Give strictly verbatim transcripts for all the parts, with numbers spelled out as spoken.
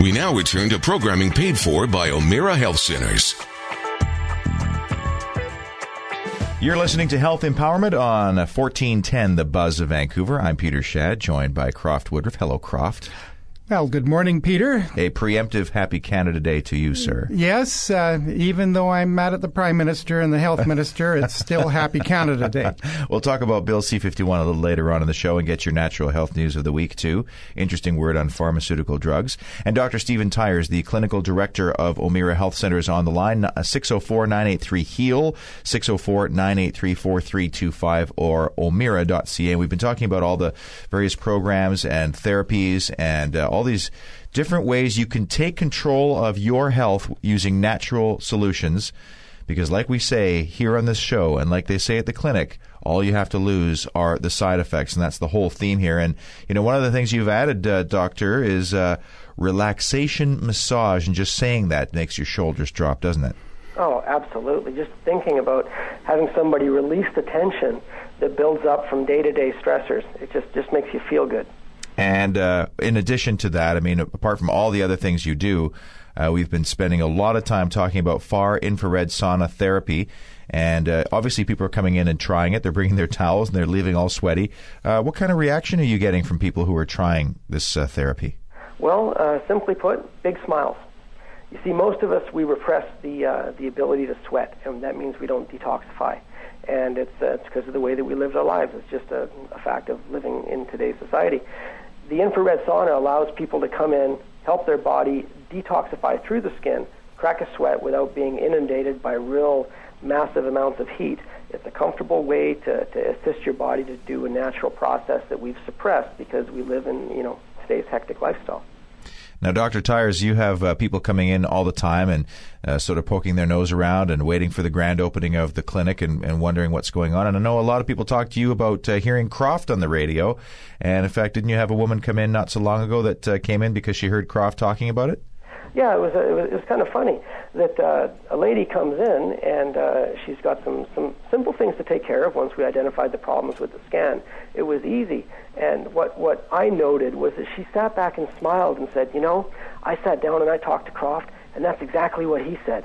We now return to programming paid for by O'Meara Health Centers. You're listening to Health Empowerment on fourteen ten The Buzz of Vancouver. I'm Peter Shad, joined by Croft Woodruff. Hello, Croft. Well, good morning, Peter. A preemptive Happy Canada Day to you, sir. Yes, uh, even though I'm mad at the Prime Minister and the Health Minister, it's still Happy Canada Day. We'll talk about Bill C fifty-one a little later on in the show and get your natural health news of the week, too. Interesting word on pharmaceutical drugs. And Doctor Stephen Tyers, the Clinical Director of O'Meara Health Centers, on the line, six oh four, nine eight three, HEAL, six oh four, nine eight three, four three two five, or O'Meara dot C A. We've been talking about all the various programs and therapies and uh, all these different ways you can take control of your health using natural solutions, because like we say here on this show and like they say at the clinic, all you have to lose are the side effects, and that's the whole theme here. And you know, one of the things you've added, uh, doctor, is uh, relaxation massage, and just saying that makes your shoulders drop, doesn't it? Oh, absolutely. Just thinking about having somebody release the tension that builds up from day-to-day stressors, it just, just makes you feel good. And uh, in addition to that, I mean, apart from all the other things you do, uh, we've been spending a lot of time talking about far infrared sauna therapy. And uh, obviously people are coming in and trying it. They're bringing their towels and they're leaving all sweaty. Uh, what kind of reaction are you getting from people who are trying this uh, therapy? Well, uh, simply put, big smiles. You see, most of us, we repress the uh, the ability to sweat, and that means we don't detoxify. And it's uh, it's because of the way that we lived our lives. It's just a, a fact of living in today's society. The infrared sauna allows people to come in, help their body detoxify through the skin, crack a sweat without being inundated by real massive amounts of heat. It's a comfortable way to, to assist your body to do a natural process that we've suppressed because we live in, you know, today's hectic lifestyle. Now, Doctor Tyers, you have uh, people coming in all the time and uh, sort of poking their nose around and waiting for the grand opening of the clinic and, and wondering what's going on. And I know a lot of people talk to you about uh, hearing Croft on the radio. And, in fact, didn't you have a woman come in not so long ago that uh, came in because she heard Croft talking about it? Yeah, it was, a, it was, it was kind of funny that uh, a lady comes in and uh, she's got some, some simple things to take care of once we identified the problems with the scan. It was easy. And what, what I noted was that she sat back and smiled and said, you know, I sat down and I talked to Croft, and that's exactly what he said.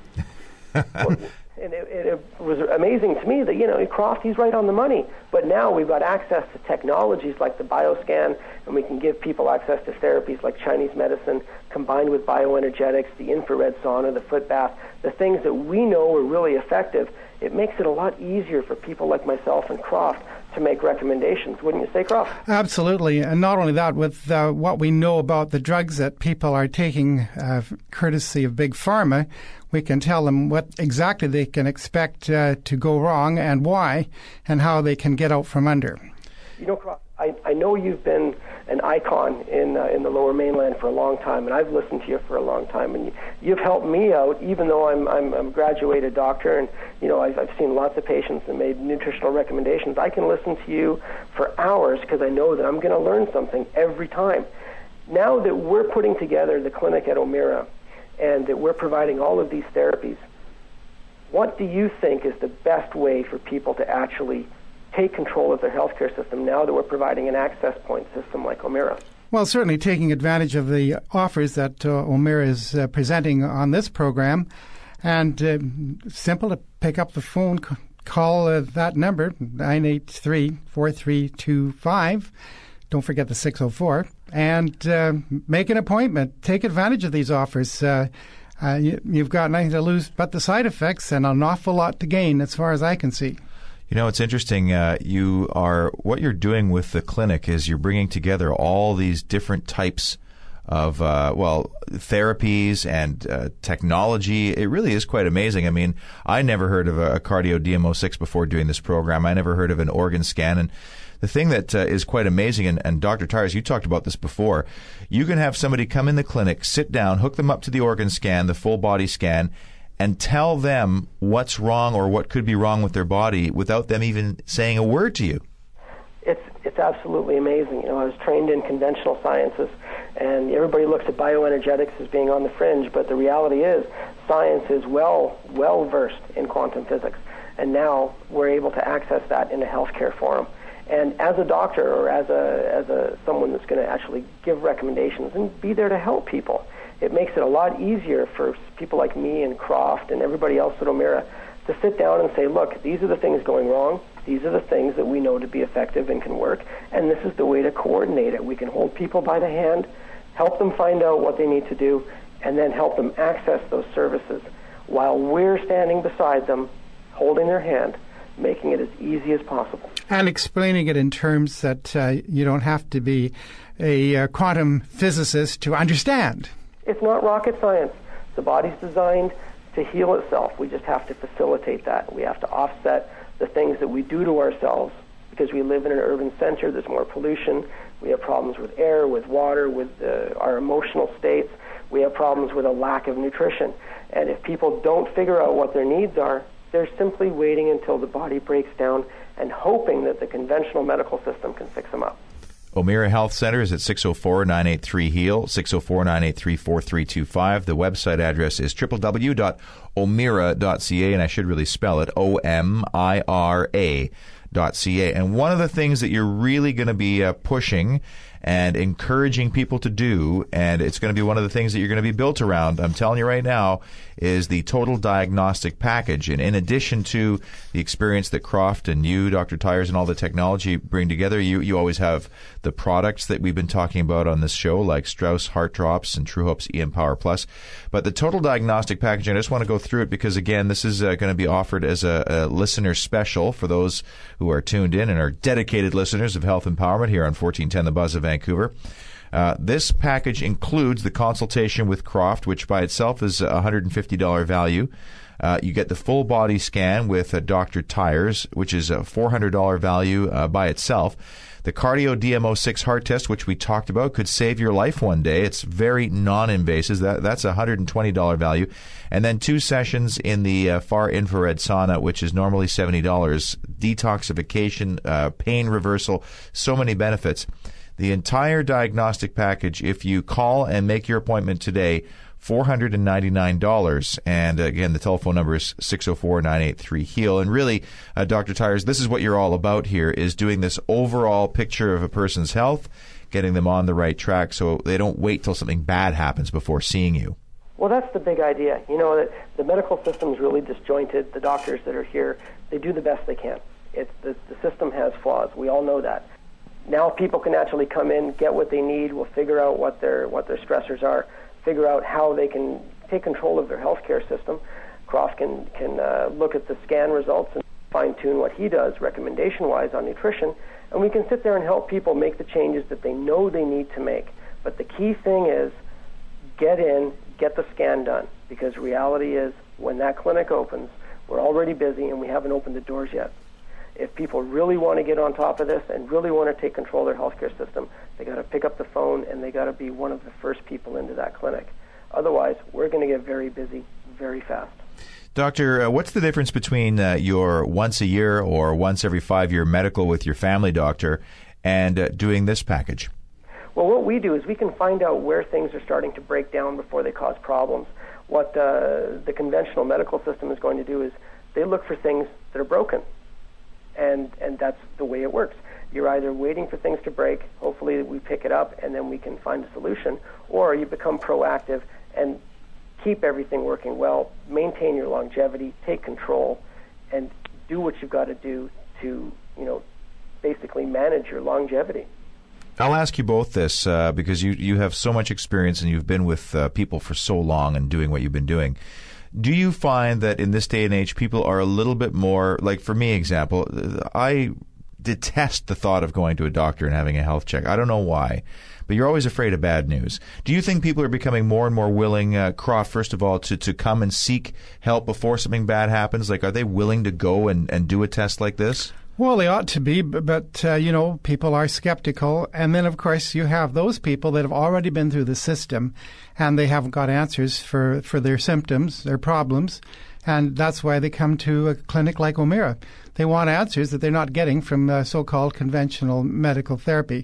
well, and it, it was amazing to me that, you know, Croft, he's right on the money. But now we've got access to technologies like the BioScan, and we can give people access to therapies like Chinese medicine combined with bioenergetics, the infrared sauna, the foot bath, the things that we know are really effective. It makes it a lot easier for people like myself and Croft to make recommendations. Wouldn't you say, Croft? Absolutely. And not only that, with uh, what we know about the drugs that people are taking uh, courtesy of Big Pharma, we can tell them what exactly they can expect uh, to go wrong and why, and how they can get out from under. You know, Croft, I, I know you've been an icon in uh, in the Lower Mainland for a long time, and I've listened to you for a long time, and you, you've helped me out, even though I'm, I'm I'm a graduated doctor, and you know I've I've seen lots of patients and made nutritional recommendations. I can listen to you for hours because I know that I'm going to learn something every time. Now that we're putting together the clinic at O'Meara, and that we're providing all of these therapies, what do you think is the best way for people to actually take control of their healthcare system now that we're providing an access point system like O'Meara? Well, certainly taking advantage of the offers that uh, O'Meara is uh, presenting on this program, and uh, simple to pick up the phone, c- call uh, that number, nine eight three, four three two five. Don't forget the six oh four, and uh, make an appointment. Take advantage of these offers. Uh, uh, you, you've got nothing to lose but the side effects and an awful lot to gain as far as I can see. You know, it's interesting. Uh, you are what you're doing with the clinic is you're bringing together all these different types of uh, well therapies and uh, technology. It really is quite amazing. I mean, I never heard of a, a cardio D M O six before doing this program. I never heard of an organ scan. And the thing that uh, is quite amazing, and, and Doctor Tyers, you talked about this before, you can have somebody come in the clinic, sit down, hook them up to the organ scan, the full body scan, and tell them what's wrong or what could be wrong with their body without them even saying a word to you. It's it's absolutely amazing. You know, I was trained in conventional sciences, and everybody looks at bioenergetics as being on the fringe, but the reality is science is well well versed in quantum physics, and now we're able to access that in a healthcare forum. And as a doctor or as a as a someone that's going to actually give recommendations and be there to help people, it makes it a lot easier for people like me and Croft and everybody else at O'Meara to sit down and say, look, these are the things going wrong. These are the things that we know to be effective and can work, and this is the way to coordinate it. We can hold people by the hand, help them find out what they need to do, and then help them access those services while we're standing beside them, holding their hand, making it as easy as possible. And explaining it in terms that uh, you don't have to be a uh, quantum physicist to understand. It's not rocket science. The body's designed to heal itself. We just have to facilitate that. We have to offset the things that we do to ourselves because we live in an urban center. There's more pollution. We have problems with air, with water, with uh, our emotional states. We have problems with a lack of nutrition. And if people don't figure out what their needs are, they're simply waiting until the body breaks down and hoping that the conventional medical system can fix them up. O'Meara Health Center is at six oh four, nine eight three, HEAL, six oh four, nine eight three, four three two five. The website address is w w w dot omira dot c a, and I should really spell it, O M I R A dot C A. And one of the things that you're really going to be uh, pushing and encouraging people to do, and it's going to be one of the things that you're going to be built around, I'm telling you right now, is the total diagnostic package. And in addition to the experience that Croft and you, Doctor Tyers, and all the technology bring together, you, you always have the products that we've been talking about on this show, like Strauss Heart Drops and True Hope's E M Power Plus. But the total diagnostic package, I just want to go through it because, again, this is uh, going to be offered as a, a listener special for those who are tuned in and are dedicated listeners of Health Empowerment here on fourteen ten The Buzz of Vancouver. Uh, this package includes the consultation with Croft, which by itself is a one hundred fifty dollars value. Uh, you get the full body scan with uh, Doctor Tyers, which is a four hundred dollars value uh, by itself. The Cardio D M O six heart test, which we talked about, could save your life one day. It's very non-invasive. That, that's a one hundred twenty dollars value. And then two sessions in the uh, far infrared sauna, which is normally seventy dollars. Detoxification, uh, pain reversal, so many benefits. The entire diagnostic package, if you call and make your appointment today, four hundred ninety-nine dollars. And again, the telephone number is six oh four, nine eight three, HEAL. And really, uh, Doctor Tyers, this is what you're all about here, is doing this overall picture of a person's health, getting them on the right track so they don't wait till something bad happens before seeing you. Well, that's the big idea. You know, that the medical system is really disjointed. The doctors that are here, they do the best they can. It's the, the system has flaws. We all know that. Now people can actually come in, get what they need. We'll figure out what their what their stressors are, figure out how they can take control of their healthcare system. Croft can can uh, look at the scan results and fine-tune what he does recommendation-wise on nutrition, and we can sit there and help people make the changes that they know they need to make. But the key thing is get in, get the scan done, because reality is when that clinic opens, we're already busy and we haven't opened the doors yet. If people really want to get on top of this and really want to take control of their healthcare system, they got to pick up the phone and they got to be one of the first people into that clinic. Otherwise, we're going to get very busy very fast. Doctor, uh, what's the difference between uh, your once a year or once every five year medical with your family doctor and uh, doing this package? Well, what we do is we can find out where things are starting to break down before they cause problems. What uh, the conventional medical system is going to do is they look for things that are broken. And and that's the way it works. You're either waiting for things to break, hopefully we pick it up and then we can find a solution, or you become proactive and keep everything working well, maintain your longevity, take control, and do what you've got to do to, you know, basically manage your longevity. I'll ask you both this uh, because you, you have so much experience and you've been with uh, people for so long and doing what you've been doing. Do you find that in this day and age, people are a little bit more, like for me, example, I detest the thought of going to a doctor and having a health check. I don't know why, but you're always afraid of bad news. Do you think people are becoming more and more willing, uh, Croft, first of all, to, to come and seek help before something bad happens? Like, are they willing to go and, and do a test like this? Well, they ought to be, but, uh, you know, people are skeptical. And then, of course, you have those people that have already been through the system and they haven't got answers for, for their symptoms, their problems. And that's why they come to a clinic like O'Meara. They want answers that they're not getting from uh, so-called conventional medical therapy.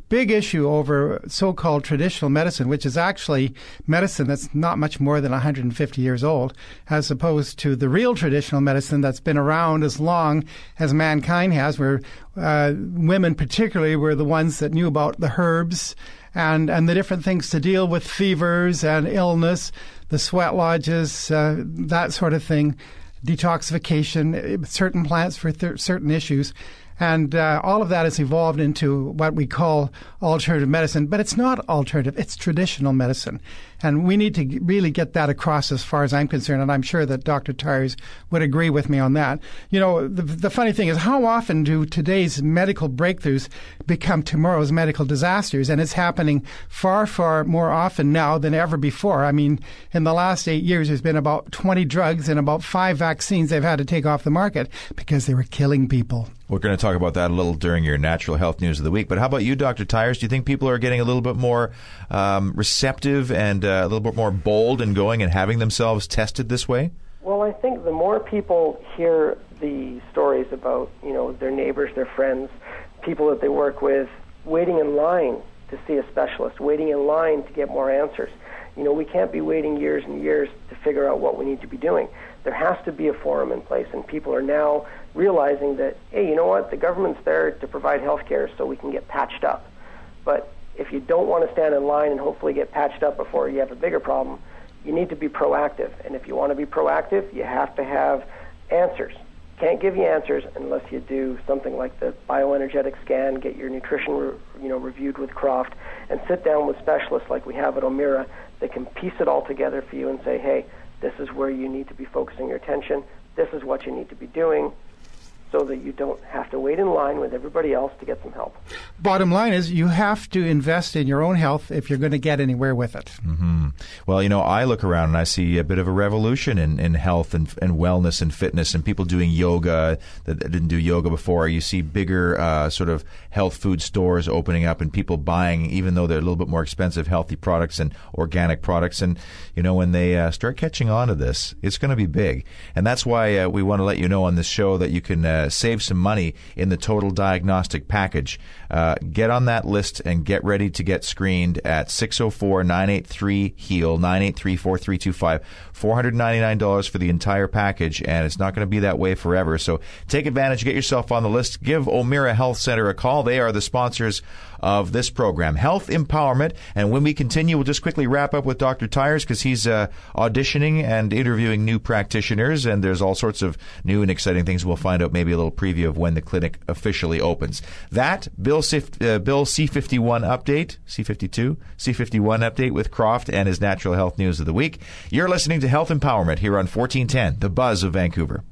big issue over so-called traditional medicine, which is actually medicine that's not much more than one hundred fifty years old, as opposed to the real traditional medicine that's been around as long as mankind has, where uh, women particularly were the ones that knew about the herbs and, and the different things to deal with fevers and illness, the sweat lodges, uh, that sort of thing, detoxification, certain plants for th- certain issues. And uh, all of that has evolved into what we call alternative medicine. But it's not alternative. It's traditional medicine. And we need to really get that across as far as I'm concerned. And I'm sure that Doctor Tyers would agree with me on that. You know, the, the funny thing is, how often do today's medical breakthroughs become tomorrow's medical disasters? And it's happening far, far more often now than ever before. I mean, in the last eight years, there's been about twenty drugs and about five vaccines they've had to take off the market because they were killing people. We're going to talk about that a little during your Natural Health News of the Week. But how about you, Doctor Tyers? Do you think people are getting a little bit more um, receptive and uh, a little bit more bold in going and having themselves tested this way? Well, I think the more people hear the stories about, you know, their neighbors, their friends, people that they work with, waiting in line to see a specialist, waiting in line to get more answers. You know, we can't be waiting years and years to figure out what we need to be doing. There has to be a forum in place, and people are now realizing that, hey, you know what, the government's there to provide health care so we can get patched up. But if you don't want to stand in line and hopefully get patched up before you have a bigger problem, you need to be proactive. And if you want to be proactive, you have to have answers. Can't give you answers unless you do something like the bioenergetic scan, get your nutrition re, you know, reviewed with Croft, and sit down with specialists like we have at O'Meara that can piece it all together for you and say, hey, this is where you need to be focusing your attention, this is what you need to be doing, so that you don't have to wait in line with everybody else to get some help. Bottom line is you have to invest in your own health if you're going to get anywhere with it. Mm-hmm. Well, you know, I look around and I see a bit of a revolution in, in health and, and wellness and fitness, and people doing yoga that didn't do yoga before. You see bigger uh, sort of health food stores opening up and people buying, even though they're a little bit more expensive, healthy products and organic products. And, you know, when they uh, start catching on to this, it's going to be big. And that's why uh, we want to let you know on this show that you can uh, save some money in the total diagnostic package. Uh, get on that list and get ready to get screened at six oh four, nine eight three, HEAL, nine eight three, four three two five. four hundred ninety-nine dollars for the entire package, and it's not going to be that way forever. So take advantage, get yourself on the list. Give O'Meara Health Center a call. They are the sponsors of this program, Health Empowerment. And when we continue, we'll just quickly wrap up with Doctor Tyers because he's uh, auditioning and interviewing new practitioners, and there's all sorts of new and exciting things. We'll find out maybe a little preview of when the clinic officially opens. That, Bill C, uh, Bill C fifty-one update, C fifty-two, C fifty-one update with Croft and his Natural Health News of the Week. You're listening to Health Empowerment here on fourteen ten, The Buzz of Vancouver.